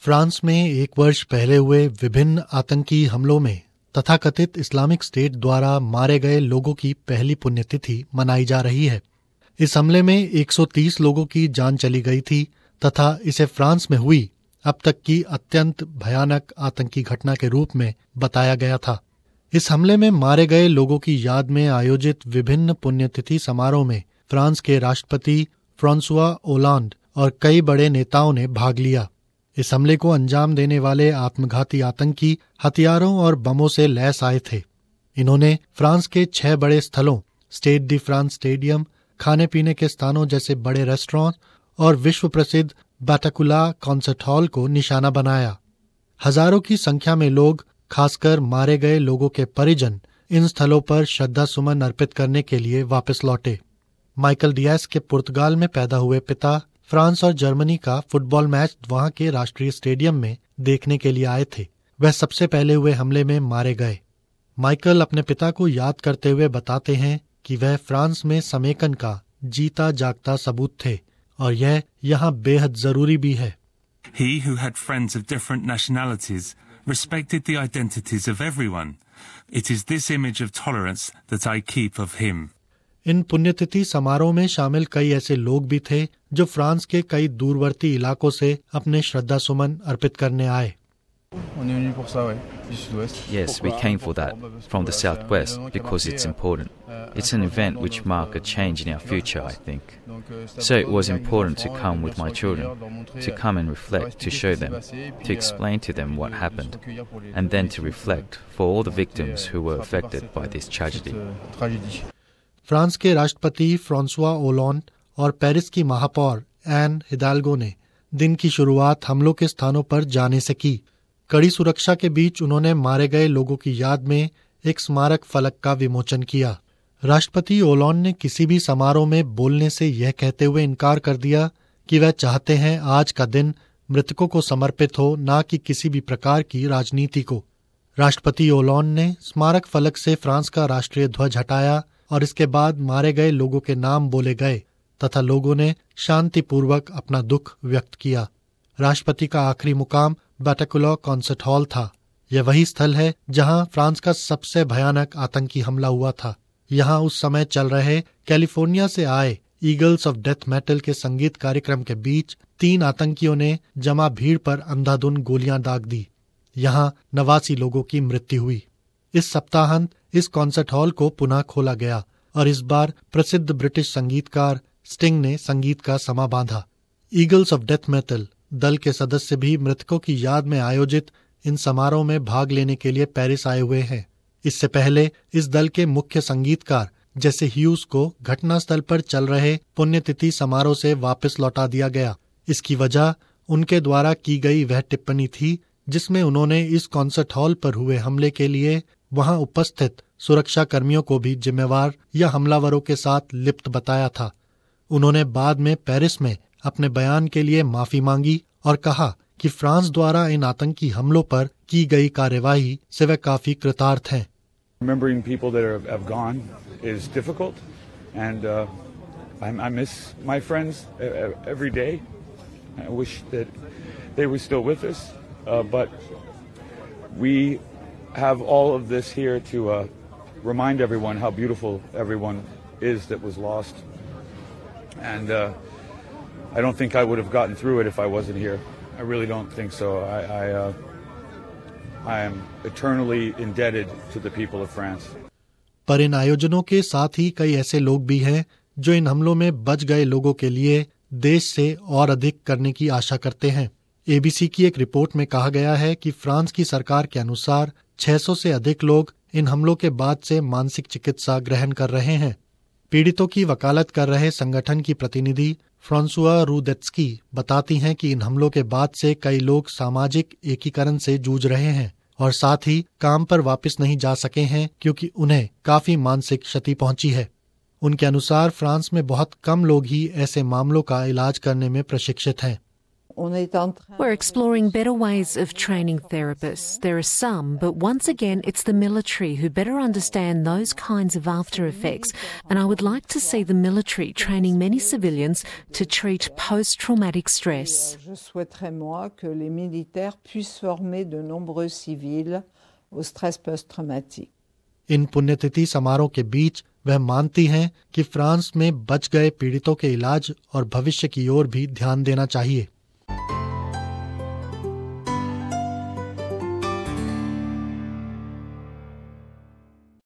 France में एक वर्ष पहले हुए विभिन्न आतंकी हमलों में तथाकथित इस्लामिक स्टेट द्वारा मारे गए लोगों की पहली पुण्यतिथि मनाई जा रही है। इस हमले में 130 लोगों की जान चली गई थी तथा इसे फ्रांस में हुई अब तक की अत्यंत भयानक आतंकी घटना के रूप में बताया गया था। इस हमले में मारे गए लोगों की याद में आयोजित विभिन्न पुण्यतिथि समारोह में फ्रांस के राष्ट्रपति फ्रांसुआ ओलांद और कई बड़े नेताओं ने भाग लिया। इस हमले को अंजाम देने वाले आत्मघाती आतंकी हथियारों और बमों से लैस आए थे। इन्होंने फ्रांस के 6 बड़े स्थलों स्टेड डी फ्रांस स्टेडियम, खाने पीने के स्थानों जैसे बड़े रेस्टोरेंट और विश्व प्रसिद्ध बैटाकुला कॉन्सर्ट हॉल को निशाना बनाया। हजारों की संख्या में लोग, खासकर मारे गए लोगों के परिजन, इन स्थलों पर श्रद्धा सुमन अर्पित करने के लिए वापस लौटे। माइकल डियास के पुर्तगाल में पैदा हुए पिता फ्रांस और जर्मनी का फुटबॉल मैच वहां के राष्ट्रीय स्टेडियम में देखने के लिए आए थे। वह सबसे पहले हुए हमले में मारे गए। माइकल अपने पिता को याद करते हुए बताते हैं कि वह फ्रांस में समेकन का जीता जागता सबूत थे और यह यहाँ बेहद जरूरी भी है। He who had friends of different nationalities respected the identities of everyone. It is this image of tolerance that I keep of him. इन पुण्यतिथि समारोह में शामिल कई ऐसे लोग भी थे जो फ्रांस के कई दूरवर्ती इलाकों से अपने श्रद्धा सुमन अर्पित करने आए। Yes, we came for that from the southwest because it's important. It's an event which marks a change in our future, I think. So it was important to come with my children, to come and reflect, to show them, to explain to them what happened, and then to reflect for all the victims who were affected by this tragedy. France के राष्ट्रपति François Hollande और Paris की महापौर N Hidalgo ने दिन की शुरुआत हमलों के स्थानों पर जाने से की। कड़ी सुरक्षा के बीच उन्होंने मारे गए लोगों की याद में एक स्मारक फलक का विमोचन किया। राष्ट्रपति ओलांद ने किसी भी समारोह में बोलने से यह कहते हुए इनकार कर दिया कि वह चाहते हैं आज का दिन मृतकों को समर्पित हो, ना कि किसी भी प्रकार की राजनीति को। राष्ट्रपति ओलांद ने स्मारक फलक से फ्रांस का राष्ट्रीय ध्वज हटाया और इसके बाद मारे गए लोगों के नाम बोले गए तथा लोगों ने शांतिपूर्वक अपना दुख व्यक्त किया। राष्ट्रपति का आखिरी मुकाम बैटाकुला कॉन्सर्ट हॉल था। यह वही स्थल है जहां फ्रांस का सबसे भयानक आतंकी हमला हुआ था। यहां उस समय चल रहे कैलिफोर्निया से आए ईगल्स ऑफ डेथ मेटल के संगीत कार्यक्रम के बीच 3 आतंकियों ने जमा भीड़ पर अंधाधुंध गोलियां दाग दी। यहां 89 लोगों की मृत्यु हुई। इस सप्ताहांत इस कॉन्सर्ट हॉल को पुनः खोला गया और इस बार प्रसिद्ध ब्रिटिश संगीतकार स्टिंग ने संगीत का समा बांधा। ईगल्स ऑफ डेथ मेटल दल के सदस्य भी मृतकों की याद में आयोजित इन समारोह में भाग लेने के लिए पेरिस आए हुए हैं। इससे पहले इस दल के मुख्य संगीतकार जैसे ह्यूज को घटनास्थल पर चल रहे पुण्यतिथि समारोह से वापस लौटा दिया गया। इसकी वजह उनके द्वारा की गई वह टिप्पणी थी जिसमें उन्होंने इस कॉन्सर्ट हॉल पर हुए हमले के लिए वहां उपस्थित सुरक्षा कर्मियों को भी जिम्मेवार या हमलावरों के साथ लिप्त बताया था। उन्होंने बाद में पेरिस में अपने बयान के लिए माफी मांगी और कहा कि फ्रांस द्वारा इन आतंकी हमलों पर की गई कार्यवाही से वे काफी कृतार्थ हैं। Remembering people that have gone is difficult, and I miss my friends every day. I wish that they were still with us, but we have all of this here to remind everyone how beautiful everyone is that was lost, and I don't think I would have gotten through it if I wasn't here. I really don't think so. I am eternally indebted to the people of France. पर इन आयोजनों के साथ ही कई ऐसे लोग भी हैं जो इन हमलों में बच गए लोगों के लिए देश से और अधिक करने की आशा करते हैं। एबीसी की एक रिपोर्ट में कहा गया है कि फ्रांस की सरकार के अनुसार 600 से अधिक लोग इन हमलों के बाद से मानसिक चिकित्सा ग्रहण कर रहे हैं। पीड़ितों की वकालत कर रहे संगठन की प्रतिनिधि फ्रांसुआ रूदेत्स्की बताती हैं कि इन हमलों के बाद से कई लोग सामाजिक एकीकरण से जूझ रहे हैं और साथ ही काम पर वापस नहीं जा सके हैं क्योंकि उन्हें काफी मानसिक क्षति पहुंची है। उनके अनुसार फ्रांस में बहुत कम लोग ही ऐसे मामलों का इलाज करने में प्रशिक्षित हैं। We're exploring better ways of training therapists. There are some, but once again, it's the military who better understand those kinds of after effects. And I would like to see the military training many civilians to treat post-traumatic stress. Je souhaiterais, moi, que les militaires puissent former de nombreux civils au stress post-traumatique. इन पुण्यतिथि समारोह के बीच वह मानती हैं कि France में बच गए पीड़ितों के इलाज और भविष्य की ओर भी ध्यान देना चाहिए।